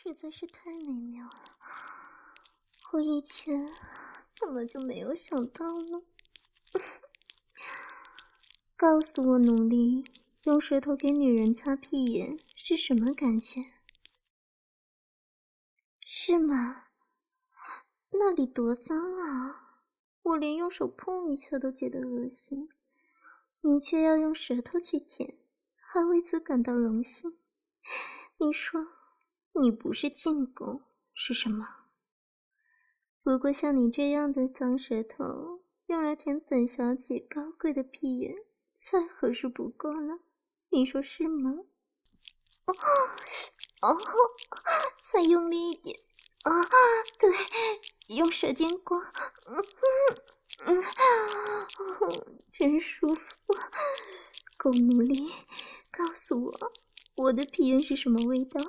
实在是太美妙了，我以前怎么就没有想到呢？告诉我，努力用舌头给女人擦屁眼是什么感觉？是吗？那里多脏啊！我连用手碰一下都觉得恶心，你却要用舌头去舔，还为此感到荣幸。你说，你不是进攻是什么？不过像你这样的脏舌头，用来舔本小姐高贵的屁眼，再合适不过了。你说是吗？哦，再用力一点啊！对，用舌尖刮，真舒服，够努力。告诉我，我的屁眼是什么味道？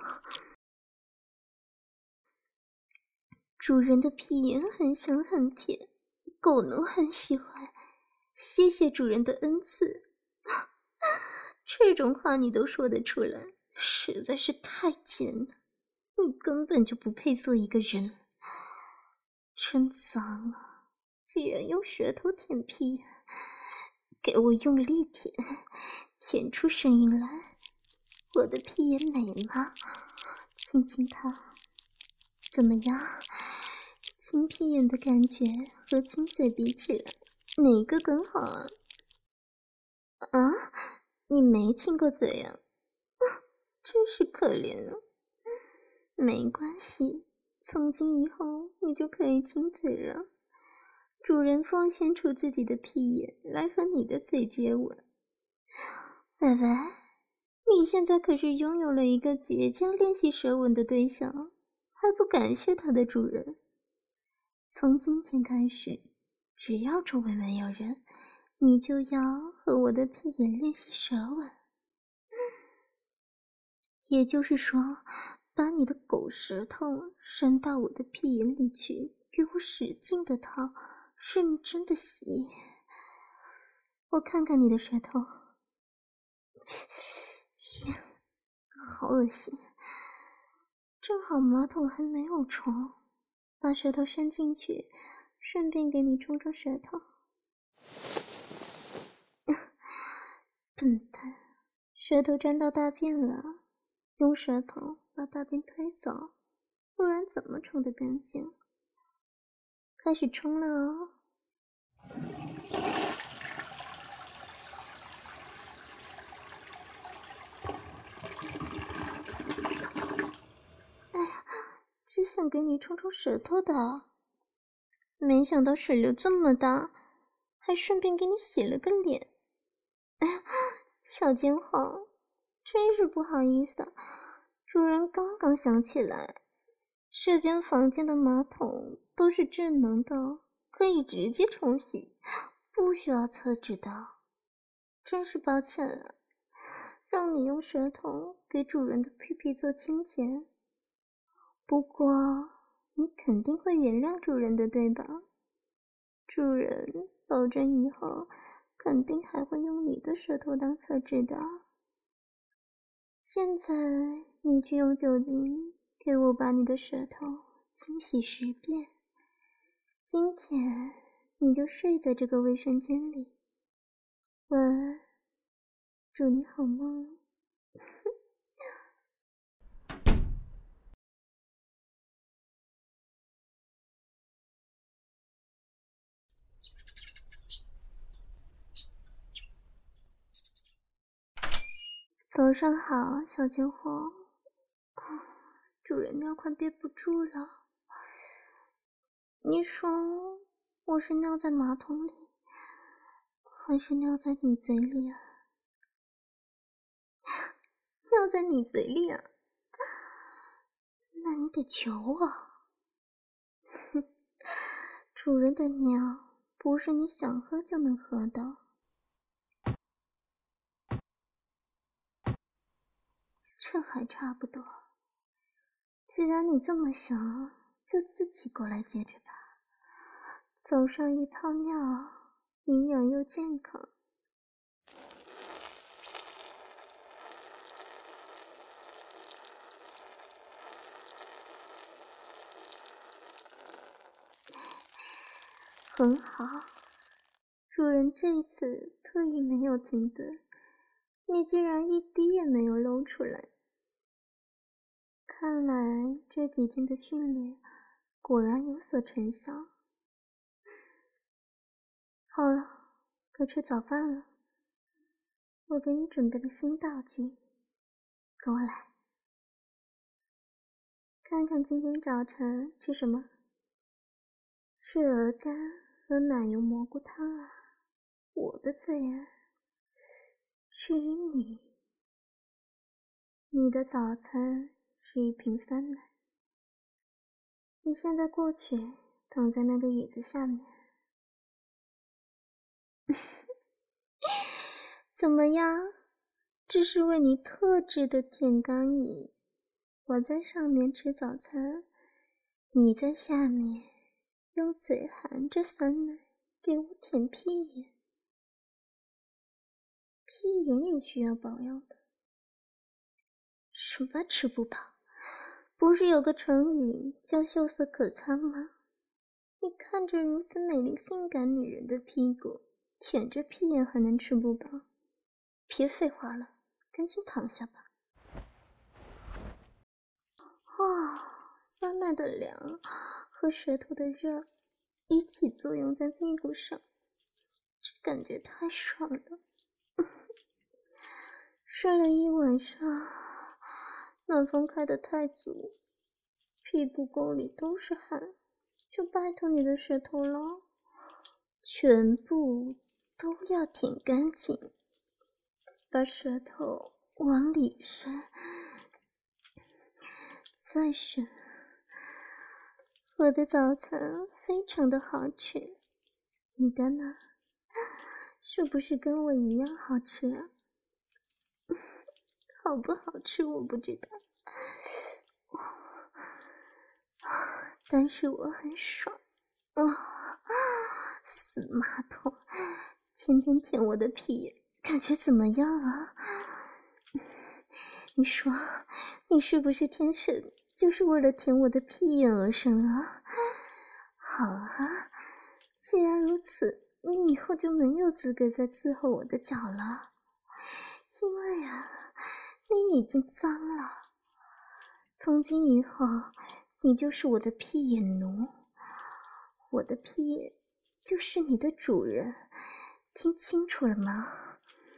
主人的屁眼很香很甜，狗奴很喜欢。谢谢主人的恩赐。这种话你都说得出来，实在是太贱了。你根本就不配做一个人。真脏啊！居然用舌头舔屁眼，给我用力舔，舔出声音来。我的屁眼美吗？亲亲它。怎么样？亲屁眼的感觉和亲嘴比起来，哪个更好啊？啊？你没亲过嘴啊？真是可怜啊。没关系，从今以后你就可以亲嘴了。主人奉献出自己的屁眼来和你的嘴接吻。喂喂，你现在可是拥有了一个绝佳练习舌吻的对象，还不感谢他的主人？从今天开始，只要周围没有人，你就要和我的屁眼练习舌吻。也就是说，把你的狗舌头伸到我的屁眼里去，给我使劲的掏，认真的吸。我看看你的舌头，好恶心。正好马桶还没有冲，把舌头伸进去，顺便给你冲冲舌头。笨蛋，舌头沾到大便了，用舌头把大便推走，不然怎么冲得干净？开始冲了哦。哎呀，只想给你冲冲舌头的，没想到水流这么大，还顺便给你洗了个脸。哎呀，小尖猴，真是不好意思啊，主人刚刚想起来，这间房间的马桶都是智能的，可以直接冲洗，不需要测纸的。真是抱歉啊，让你用舌头给主人的屁屁做清洁。不过，你肯定会原谅主人的，对吧？主人保证以后肯定还会用你的舌头当厕纸的。现在你去用酒精给我把你的舌头清洗10遍。今天你就睡在这个卫生间里。晚安，祝你好梦。早上好，小家伙。主人尿快憋不住了。你说我是尿在马桶里，还是尿在你嘴里啊？尿在你嘴里啊？那你得求我。哼，主人的尿不是你想喝就能喝的。这还差不多。既然你这么想，就自己过来接着吧。早上一泡尿，营养又健康。 很好，主人这次特意没有停顿，你竟然一滴也没有露出来。看来这几天的训练果然有所成效。好了，该吃早饭了。我给你准备了新道具，跟我来。看看今天早晨吃什么？是鹅肝和奶油蘑菇汤啊，我的最爱。至于你，你的早餐是一瓶酸奶。你现在过去，躺在那个椅子下面。怎么样？这是为你特制的舔肛椅。我在上面吃早餐，你在下面用嘴含着酸奶给我舔屁眼。屁眼也需要保养的。什么吃不饱？不是有个成语叫秀色可餐吗？你看着如此美丽性感女人的屁股，舔着屁眼还能吃不饱？别废话了，赶紧躺下吧。酸奶的凉和舌头的热一起作用在屁股上，这感觉太爽了。睡了一晚上，暖风开得太足，屁股沟里都是汗，就拜托你的舌头了，全部都要舔干净，把舌头往里伸，再伸。我的早餐非常的好吃，你的呢？是不是跟我一样好吃啊？好不好吃我不知道，但是我很爽。死马桶，天天舔我的屁，感觉怎么样啊？你说，你是不是天生就是为了舔我的屁眼而生啊？好啊，既然如此，你以后就没有资格再伺候我的脚了，因为啊，你已经脏了。从今以后，你就是我的屁眼奴，我的屁眼就是你的主人，听清楚了吗？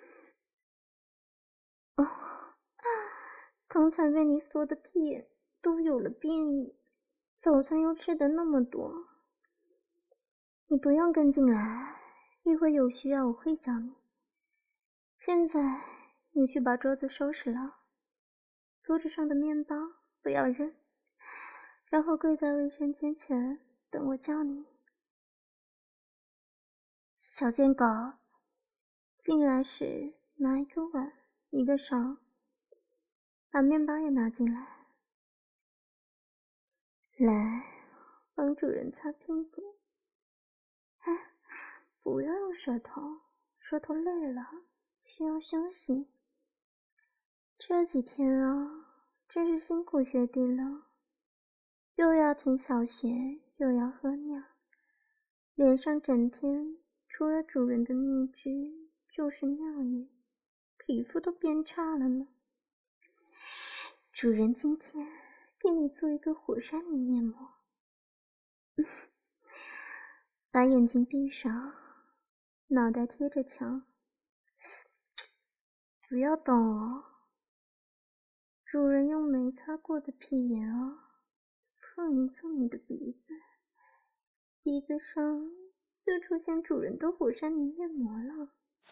刚才被你缩的屁眼都有了变异，早餐又吃的那么多。你不用跟进来，一会有需要我会叫你。现在你去把桌子收拾了，桌子上的面包不要扔，然后跪在卫生间前等我叫你。小贱狗，进来时拿一个碗一个勺，把面包也拿进来。来，帮主人擦屁股。不要用舌头，舌头累了，需要休息。这几天啊，真是辛苦学弟了，又要听小学，又要喝尿，脸上整天除了主人的蜜汁就是尿液，皮肤都变差了呢。主人今天给你做一个火山泥面膜，把眼睛闭上，脑袋贴着墙，不要动哦。主人用没擦过的屁眼哦，蹭一蹭你的鼻子，鼻子上就出现主人的火山泥面膜了。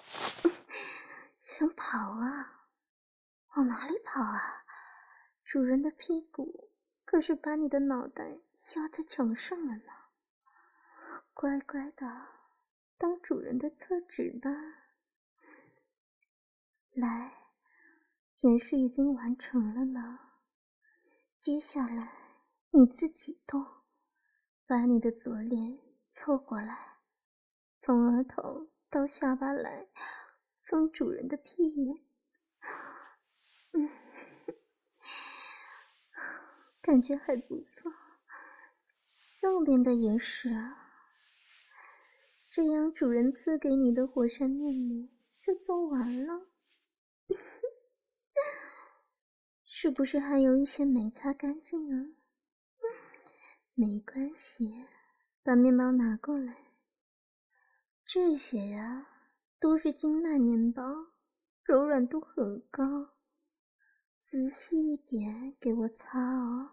想跑啊？往哪里跑啊？主人的屁股可是把你的脑袋压在墙上了呢。乖乖的当主人的侧指吧。来，演示已经完成了呢，接下来你自己动，把你的左脸凑过来，从额头到下巴来蹭主人的屁眼。感觉还不错。右边的也是啊， 这样主人赐给你的火山面膜就做完了。是不是还有一些没擦干净啊？没关系，把面包拿过来。这些呀，都是精麦面包，柔软度很高。仔细一点给我擦哦。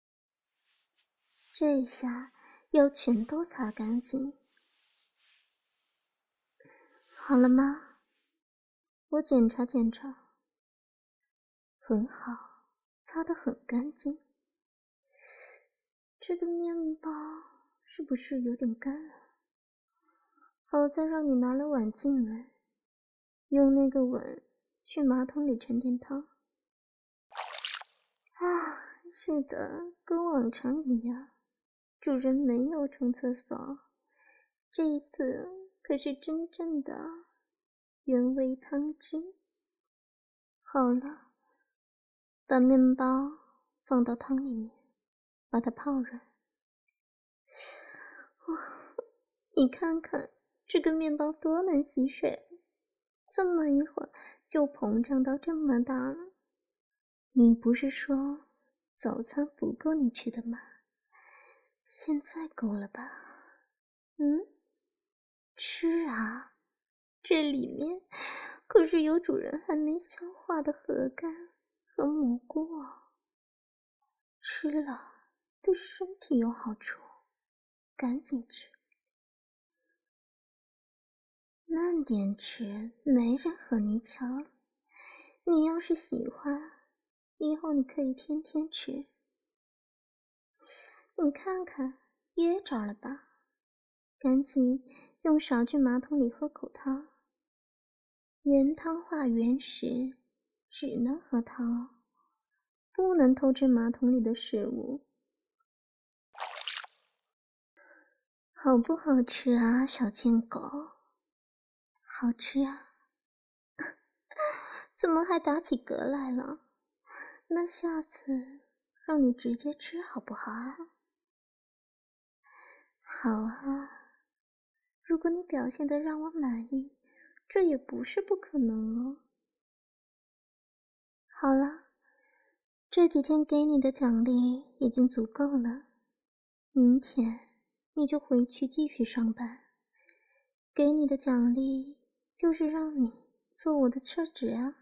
这下要全都擦干净。好了吗？我检查检查。很好，擦得很干净。这个面包是不是有点干啊？好在让你拿了碗进来，用那个碗去马桶里盛点汤。啊，是的，跟往常一样，主人没有冲厕所，这一次可是真正的原味汤汁。好了，把面包放到汤里面，把它泡软。哇，你看看这个面包多能吸水，这么一会儿就膨胀到这么大了。你不是说早餐不够你吃的吗？现在够了吧？吃啊，这里面可是有主人还没消化的鹅肝和蘑菇哦，吃了对身体有好处，赶紧吃。慢点吃，没人和你抢。你要是喜欢，以后你可以天天吃。你看看，噎着了吧？赶紧用勺去马桶里喝口汤。原汤化原食，只能喝汤哦，不能偷吃马桶里的食物。好不好吃啊，小贱狗？好吃啊。怎么还打起嗝来了？那下次让你直接吃好不好啊？好啊，如果你表现得让我满意，这也不是不可能哦。好了，这几天给你的奖励已经足够了，明天你就回去继续上班。给你的奖励就是让你做我的车子啊。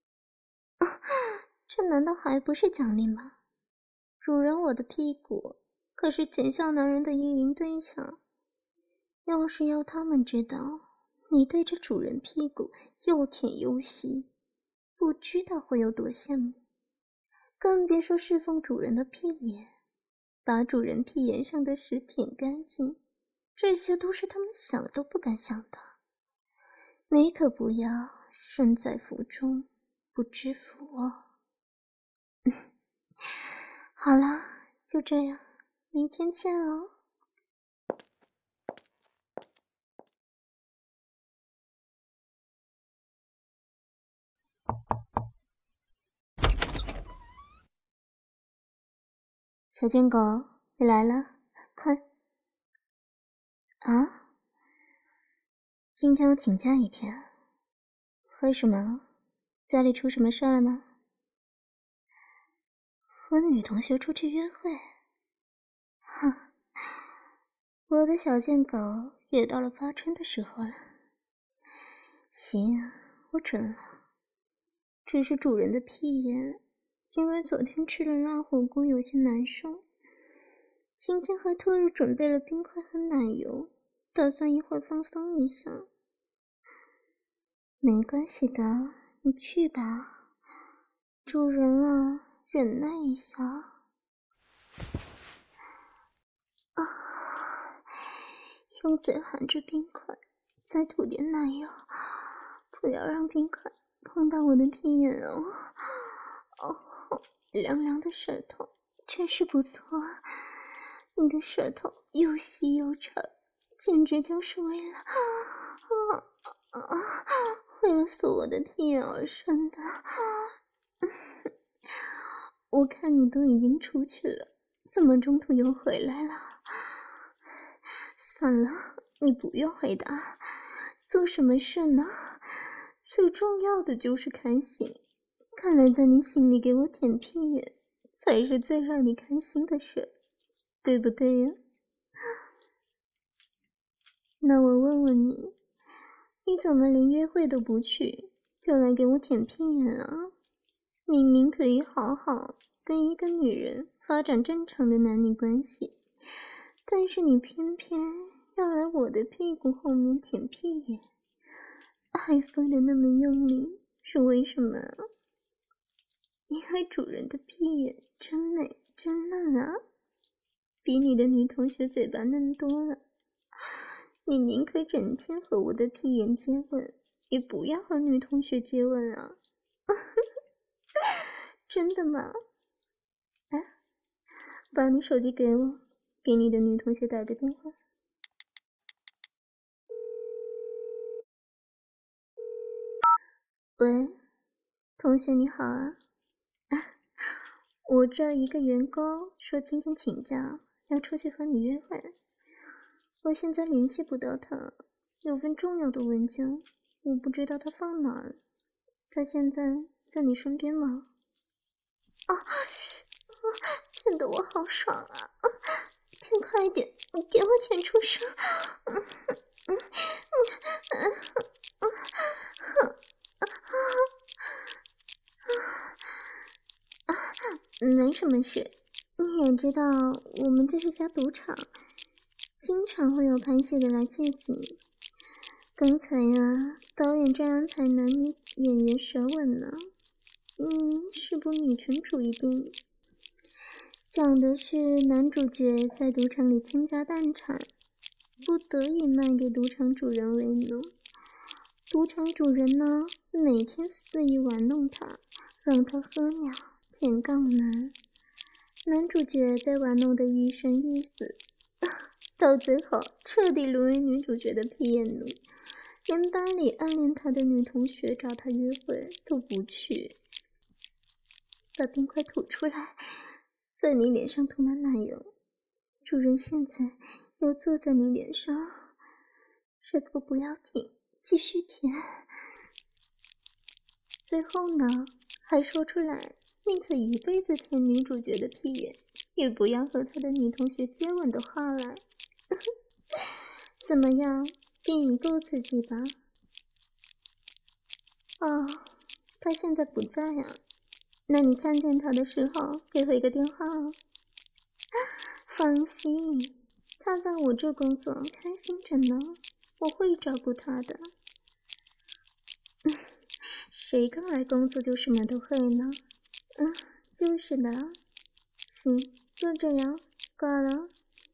这难道还不是奖励吗？主人我的屁股可是全校男人的意淫对象，要是要他们知道你对着主人屁股又舔又吸，不知道会有多羡慕。更别说侍奉主人的屁眼，把主人屁眼上的屎舔干净，这些都是他们想都不敢想的。你可不要身在福中不知福哦。好了，就这样，明天见哦。小贱狗，你来了，快！啊？今天要请假一天，为什么？家里出什么事了吗？和女同学出去约会？哼，我的小贱狗也到了发春的时候了。行，我准了。只是主人的屁眼，因为昨天吃了辣火锅有些难受，今天还特意准备了冰块和奶油，打算一会儿放松一下。没关系的，你去吧。主人啊，忍耐一下。啊，用嘴含着冰块，再涂点奶油，不要让冰块碰到我的屁眼哦。哦，凉凉的舌头，真是不错啊！你的舌头又细又长，简直就是为了锁我的屁眼而生的。我看你都已经出去了，怎么中途又回来了？算了， 你不用回答，做什么事呢？最重要的就是开心。看来在你心里给我舔屁眼，才是最让你开心的事，对不对呀？那我问问你，你怎么连约会都不去，就来给我舔屁眼啊？明明可以好好跟一个女人发展正常的男女关系，但是你偏偏要来我的屁股后面舔屁眼，还缩得那么用力，是为什么啊？因为主人的屁眼真美真嫩啊，比你的女同学嘴巴嫩多了。你宁可整天和我的屁眼接吻，也不要和女同学接吻啊。真的吗？哎，把你手机给我，给你的女同学打个电话。喂，同学你好啊。我这一个员工说今天请假，要出去和你约会。我现在联系不到他，有份重要的文件，我不知道他放哪了。他现在在你身边吗？啊，舔得我好爽啊！舔快一点，给我舔出声！没什么事，你也知道我们这是家赌场，经常会有拍戏的来借景。刚才啊，导演正安排男女演员舌吻呢。是部女权主义电影，讲的是男主角在赌场里倾家荡产，不得已卖给赌场主人为奴。赌场主人呢，每天肆意玩弄他，让他喝尿、舔肛门。男主角被玩弄得欲生欲死，到最后彻底沦为女主角的屁眼奴，连班里暗恋他的女同学找他约会都不去。把冰块吐出来，在你脸上涂满奶油。主人现在又坐在你脸上，舌头不要停，继续舔。最后呢，还说出来宁可一辈子舔女主角的屁眼，也不要和他的女同学接吻的话来。怎么样，电影够刺激吧？哦，他现在不在啊。那你看见他的时候给回个电话哦。放心，他在我这工作开心着呢，我会照顾他的。谁刚来工作就什么都会呢？就是的。行，就这样，挂了。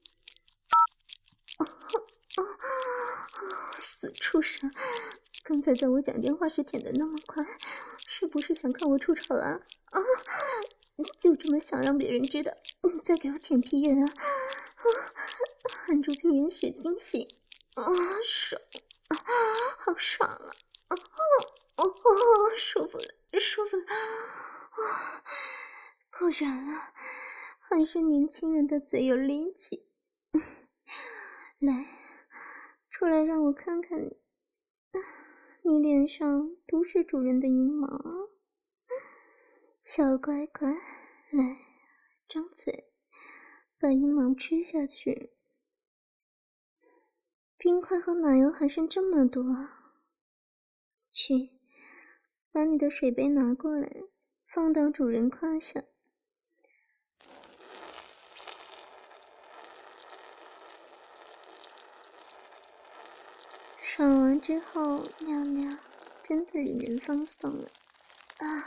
死畜生！刚才在我讲电话时舔得那么快，是不是想看我出丑啊？就这么想让别人知道你在给我舔屁眼啊？含住屁眼使惊喜，爽，好爽啊！舒服了，舒服了。果然啊，还是年轻人的嘴有力气。来，出来让我看看你。你脸上都是主人的阴毛。小乖乖，来，张嘴，把阴毛吃下去。冰块和奶油还剩这么多，去，把你的水杯拿过来，放到主人胯下。爽完之后，尿尿真的令人放松了啊！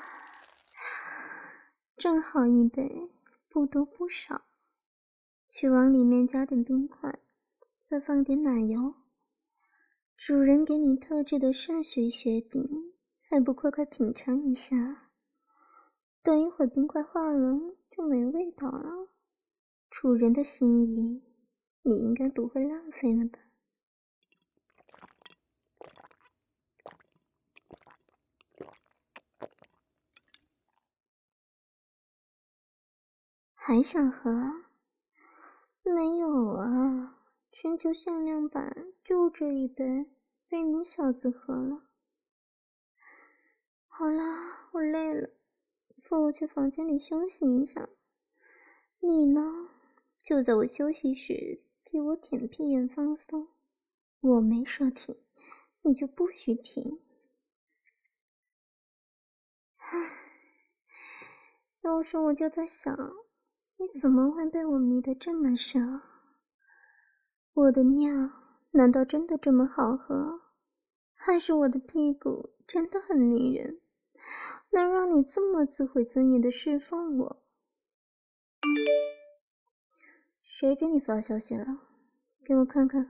正好一杯，不多不少，去往里面加点冰块，再放点奶油。主人给你特制的圣水雪底，还不快快品尝一下？等一会儿冰块化了就没味道了。主人的心意，你应该不会浪费了吧？还想喝？没有啊， 全球限量版就这一杯，被你小子喝了。好啦，我累了，扶我去房间里休息一下。你呢，就在我休息时替我舔屁眼放松。我没说停，你就不许停。唉，有时我就在想，你怎么会被我迷得这么深？我的尿难道真的这么好喝？还是我的屁股真的很迷人，能让你这么自毁尊严的侍奉我？谁给你发消息了？给我看看。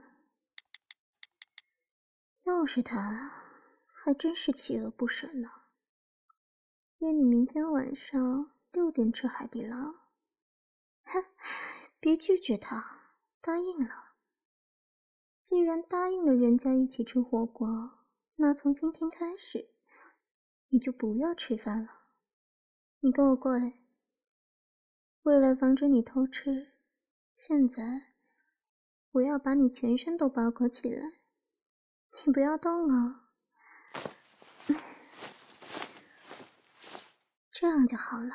又是他，还真是锲而不舍呢。约你明天晚上6点吃海底捞。哼，别拒绝他，答应了。既然答应了人家一起吃火锅，那从今天开始，你就不要吃饭了。你跟我过来。为了防止你偷吃，现在我要把你全身都包裹起来，你不要动哦。这样就好了，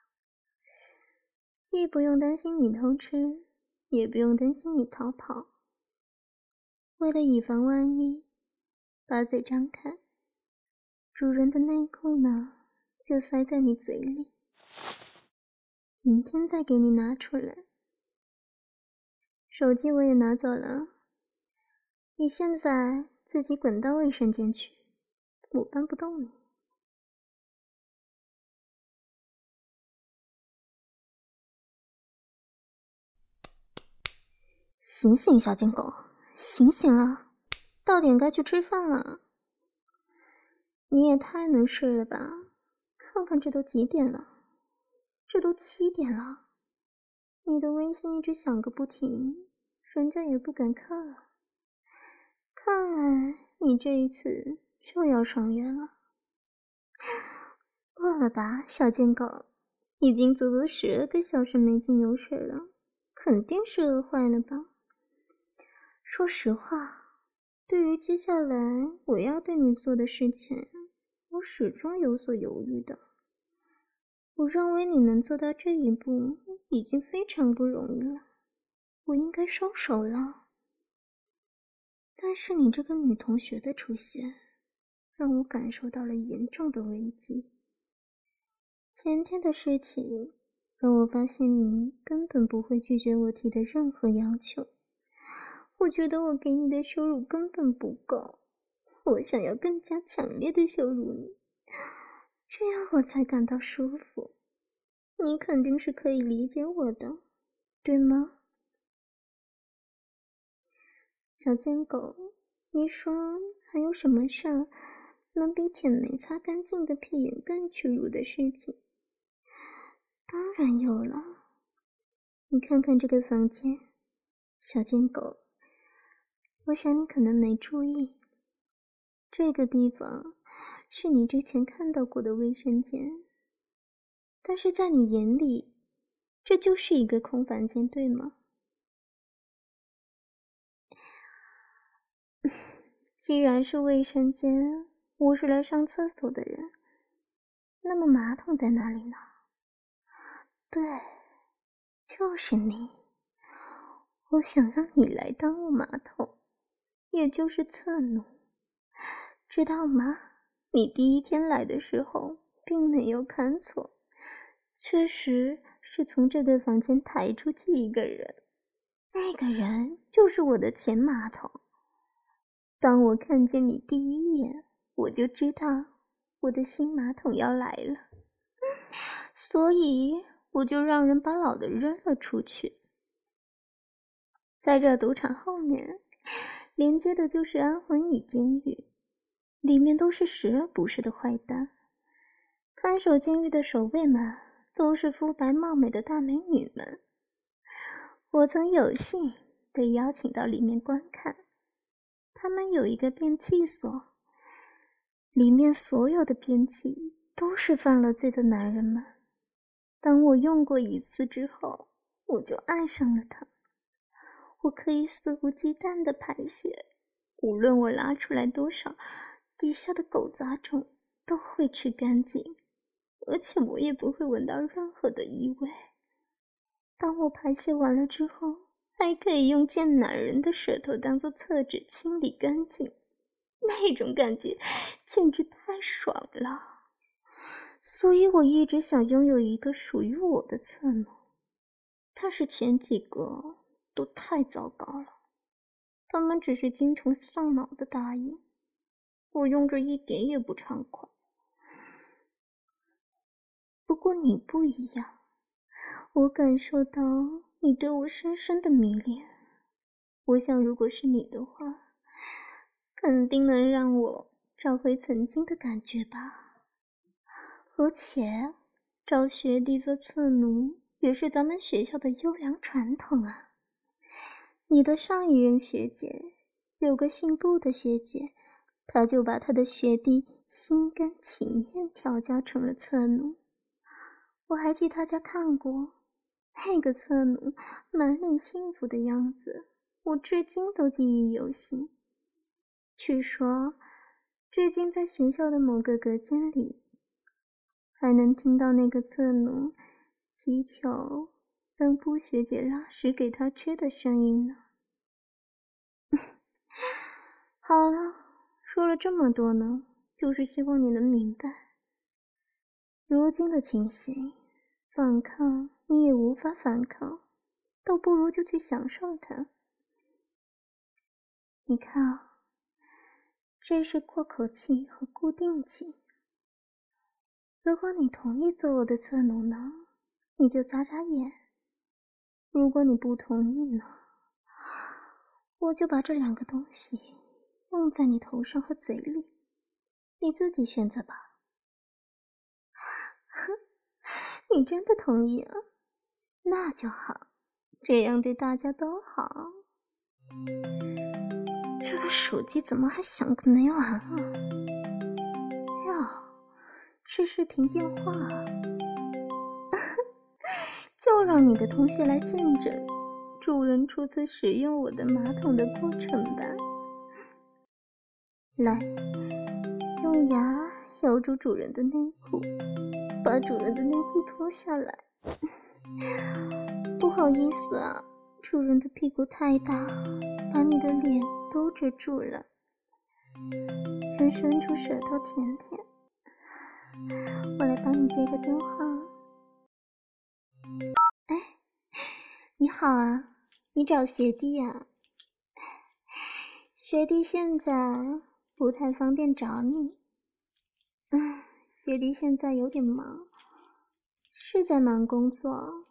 既不用担心你偷吃，也不用担心你逃跑。为了以防万一，把嘴张开，主人的内裤呢，就塞在你嘴里，明天再给你拿出来。手机我也拿走了，你现在自己滚到卫生间去，我搬不动你。醒醒，小贱狗，醒醒了，到点该去吃饭了。你也太能睡了吧，看看这都几点了，这都7点了，你的微信一直响个不停，人家也不敢看啊。看来你这一次又要上演了。饿了吧，小贱狗？已经足足12个小时没进牛水了，肯定是饿坏了吧？说实话，对于接下来我要对你做的事情，我始终有所犹豫的。我认为你能做到这一步已经非常不容易了，我应该收手了。但是你这个女同学的出现，让我感受到了严重的危机。前天的事情让我发现你根本不会拒绝我提的任何要求，我觉得我给你的羞辱根本不够，我想要更加强烈的羞辱你，这样我才感到舒服。你肯定是可以理解我的，对吗？小贱狗，你说还有什么事能比舔没擦干净的屁眼更屈辱的事情？当然有了。你看看这个房间，小贱狗，我想你可能没注意，这个地方是你之前看到过的卫生间，但是在你眼里，这就是一个空房间，对吗？既然是卫生间，我是来上厕所的人，那么马桶在哪里呢？对，就是你。我想让你来当我马桶，也就是侧奴，知道吗？你第一天来的时候并没有看错，确实是从这个房间抬出去一个人，那个人就是我的前马桶。当我看见你第一眼，我就知道我的新马桶要来了，所以我就让人把老的扔了出去。在这赌场后面连接的就是安魂椅监狱，里面都是时而不是的坏蛋，看守监狱的守卫们都是肤白貌美的大美女们。我曾有幸被邀请到里面观看，他们有一个便器所，里面所有的便器都是犯了罪的男人们。当我用过一次之后，我就爱上了他。 我可以肆无忌惮地排泄，无论我拉出来多少，底下的狗杂种都会吃干净，而且我也不会闻到任何的异味。当我排泄完了之后，还可以用贱男人的舌头当作厕纸清理干净，那种感觉简直太爽了。所以我一直想拥有一个属于我的侧奴，但是前几个都太糟糕了，他们只是精虫上脑的答应，我用着一点也不畅快。不过你不一样，我感受到你对我深深的迷恋，我想如果是你的话，肯定能让我找回曾经的感觉吧。而且找学弟做侧奴也是咱们学校的优良传统啊。你的上一任学姐有个姓布的学姐，她就把她的学弟心甘情愿调教成了侧奴。我还去她家看过，那个侧奴满脸幸福的样子，我至今都记忆犹新。据说至今在学校的某个隔间里，还能听到那个侧奴祈求让布学姐拉屎给他吃的声音呢。好了，说了这么多呢，就是希望你能明白，如今的情形，反抗你也无法反抗，倒不如就去享受它。你看啊，这是过口器和固定器。如果你同意做我的侧奴呢，你就眨眨眼；如果你不同意呢，我就把这两个东西用在你头上和嘴里，你自己选择吧。你真的同意啊？那就好，这样对大家都好。这个手机怎么还响个没完啊？哟，是视频电话啊。就让你的同学来见证主人初次使用我的马桶的过程吧。来，用牙咬住主人的内裤，把主人的内裤脱下来。不好意思啊，主人的屁股太大，把你的脸都遮住了。先伸出舌头舔舔。我来帮你接个电话。哎，你好啊，你找学弟啊？学弟现在不太方便找你。学弟现在有点忙，是在忙工作。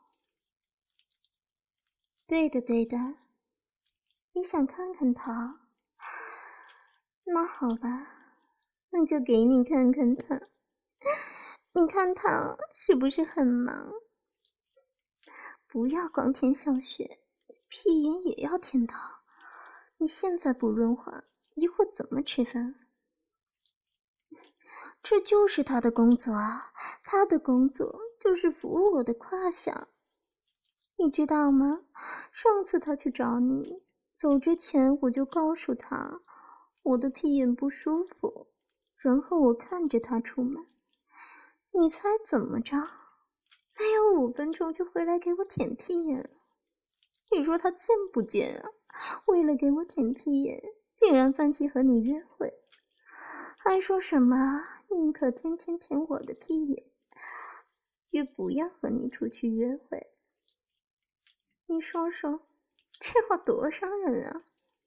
对的对的，你想看看他？那好吧，那就给你看看他。你看他是不是很忙？不要光舔小穴，屁眼也要舔到。你现在不润滑，一会儿怎么吃饭？这就是他的工作啊，他的工作就是扶我的胯下。你知道吗？上次他去找你，走之前我就告诉他我的屁眼不舒服，然后我看着他出门。你猜怎么着？没有5分钟就回来给我舔屁眼了。你说他贱不贱啊？为了给我舔屁眼，竟然放弃和你约会，还说什么宁可天天舔我的屁眼，也不要和你出去约会。你说说，这话多伤人啊！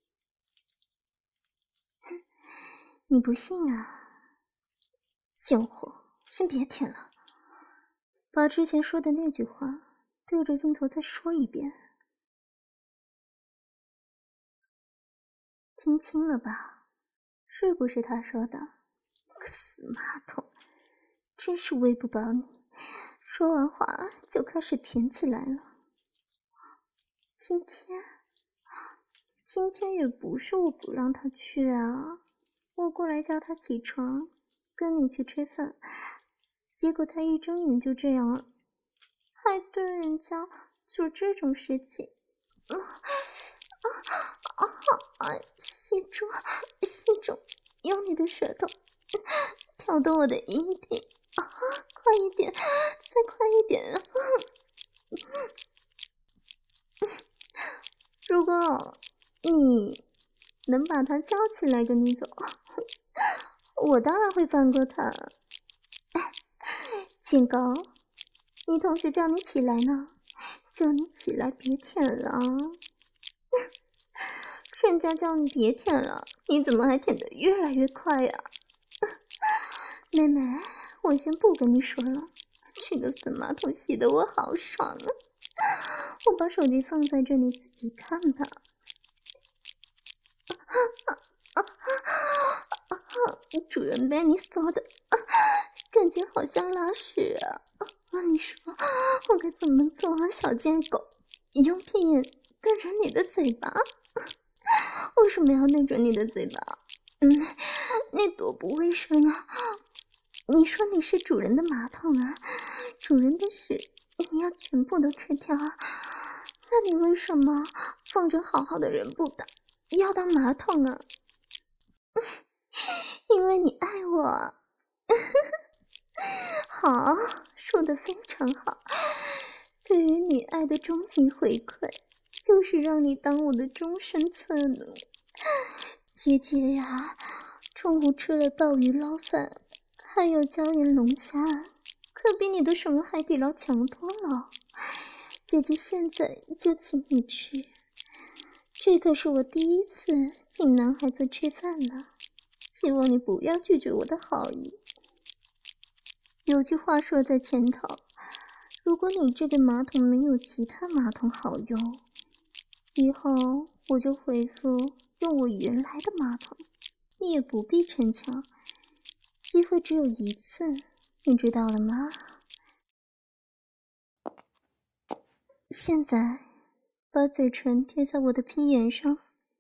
你不信啊？贱货，先别舔了，把之前说的那句话对着镜头再说一遍。听清了吧？是不是他说的？个死马桶，真是喂不饱你，说完话就开始舔起来了。今天也不是我不让他去啊，我过来叫他起床，跟你去吃饭，结果他一睁眼就这样了，还对人家做这种事情。 吸住，吸住，用你的舌头挑动我的阴蒂啊！快一点，再快一点！如果你能把他叫起来跟你走，我当然会放过他。建高，你同学叫你起来呢，叫你起来别舔了。人家叫你别舔了，你怎么还舔得越来越快呀？妹妹，我先不跟你说了，这个死马桶洗得我好爽啊！我把手机放在这里自己看吧。主人被你骚的，感觉好像拉屎啊！你说我该怎么做啊，小贱狗？用屁眼对着你的嘴巴？为什么要对着你的嘴巴？那多不卫生啊！你说你是主人的马桶啊，主人的屎你要全部都吃掉啊？那你为什么放着好好的人不当，要当马桶啊？因为你爱我。好，说得非常好。对于你爱的终极回馈，就是让你当我的终身侧奴。姐姐呀，中午吃了鲍鱼捞饭，还有椒盐龙虾，可比你的什么海底捞强多了。姐姐现在就请你吃，这可是我第一次请男孩子吃饭呢，希望你不要拒绝我的好意。有句话说在前头，如果你这个马桶没有其他马桶好用，以后我就回复用我原来的马桶，你也不必逞强，机会只有一次，你知道了吗？现在把嘴唇贴在我的屁眼上，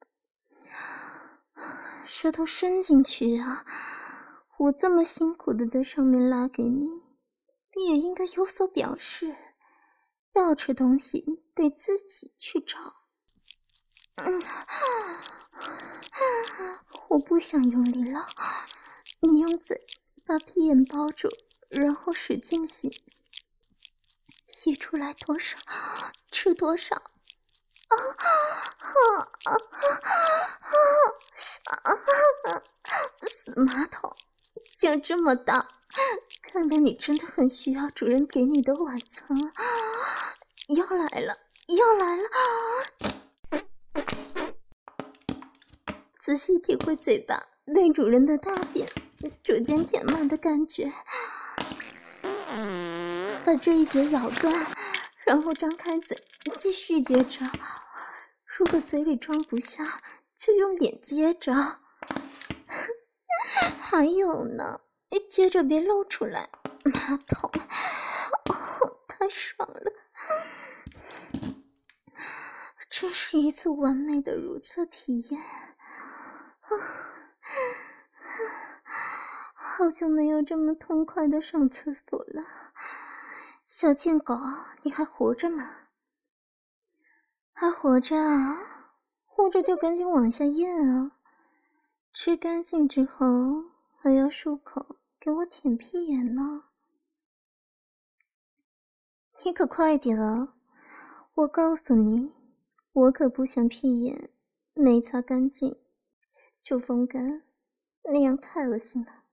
舌头伸进去啊！我这么辛苦的在上面拉给你，你也应该有所表示。要吃东西得自己去找。我不想用力了，你用嘴把屁眼包住，然后使劲吸，吸出来多少吃多少。死马桶，竟这么大，看来你真的很需要主人给你的晚餐啊！要来了，要来了！仔细体会嘴巴被主人的大便逐渐填满的感觉，把这一节咬断，然后张开嘴继续接着。如果嘴里装不下，就用脸接着。还有呢，接着别露出来。马桶，太爽了！这是一次完美的如厕体验。好久没有这么痛快的上厕所了。小贱狗，你还活着吗？还活着啊？活着就赶紧往下咽啊！吃干净之后还要漱口给我舔屁眼呢。你可快点啊！我告诉你，我可不想屁眼没擦干净就风干，那样太恶心了。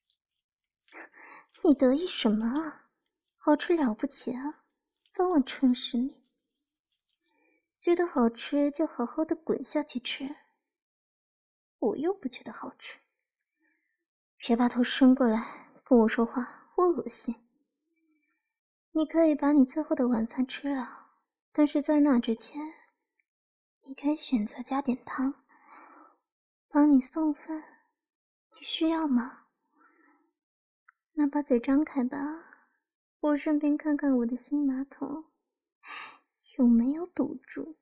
你得意什么啊？好吃了不起啊，早晚撑死你。觉得好吃就好好的滚下去吃，我又不觉得好吃。别把头伸过来跟我说话，我恶心。你可以把你最后的晚餐吃了，但是在那之前，你可以选择加点汤，帮你送饭，你需要吗？那把嘴张开吧，我顺便看看我的新马桶有没有堵住。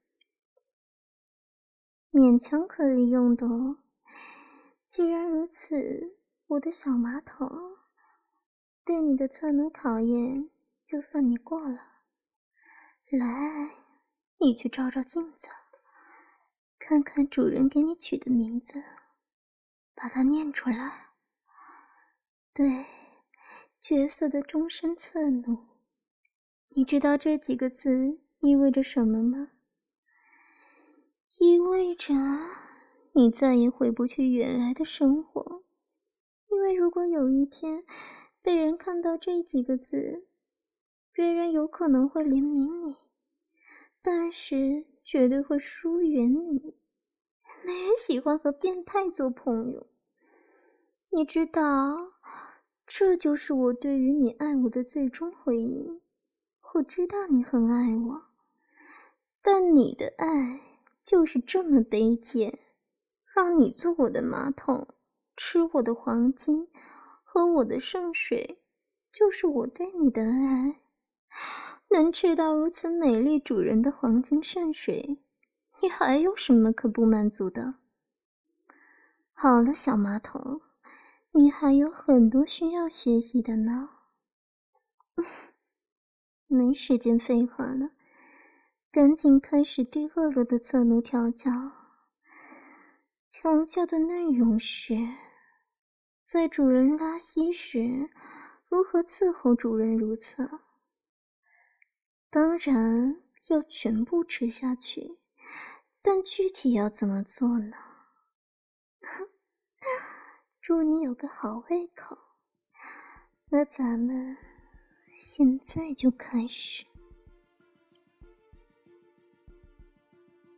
勉强可以用的哦。既然如此，我的小马桶对你的侧奴考验就算你过了。来，你去照照镜子， 看看主人给你取的名字，把它念出来。对，角色的终身侧奴。你知道这几个字意味着什么吗？意味着你再也回不去原来的生活。因为如果有一天被人看到这几个字，别人有可能会怜悯你，但是绝对会疏远你。没人喜欢和变态做朋友。你知道，这就是我对于你爱我的最终回应。我知道你很爱我，但你的爱就是这么卑贱，让你坐我的马桶，吃我的黄金，喝我的圣水，就是我对你的爱。能吃到如此美丽主人的黄金圣水，你还有什么可不满足的？好了，小马桶，你还有很多需要学习的呢。没时间废话了，赶紧开始第2轮的侧奴调教。调教的内容是，在主人拉稀时，如何伺候主人如厕。当然要全部吃下去，但具体要怎么做呢？祝你有个好胃口。那咱们现在就开始。